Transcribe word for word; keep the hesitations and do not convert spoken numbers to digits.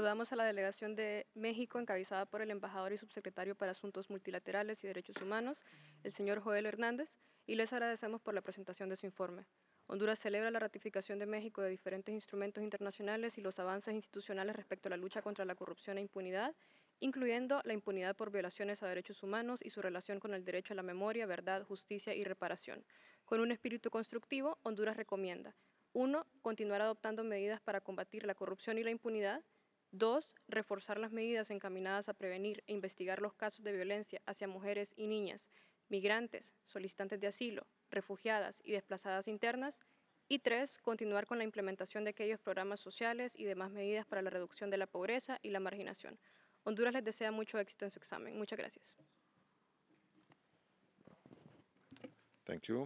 Saludamos a la delegación de México encabezada por el embajador y subsecretario para Asuntos Multilaterales y Derechos Humanos, el señor Joel Hernández, y les agradecemos por la presentación de su informe. Honduras celebra la ratificación de México de diferentes instrumentos internacionales y los avances institucionales respecto a la lucha contra la corrupción e impunidad, incluyendo la impunidad por violaciones a derechos humanos y su relación con el derecho a la memoria, verdad, justicia y reparación. Con un espíritu constructivo, Honduras recomienda: uno. Continuar adoptando medidas para combatir la corrupción y la impunidad. Dos. Reforzar las medidas encaminadas a prevenir e investigar los casos de violencia hacia mujeres y niñas, migrantes, solicitantes de asilo, refugiadas y desplazadas internas. Y tres. Continuar con la implementación de aquellos programas sociales y demás medidas para la reducción de la pobreza y la marginación. Honduras les desea mucho éxito en su examen. Muchas gracias. Thank you.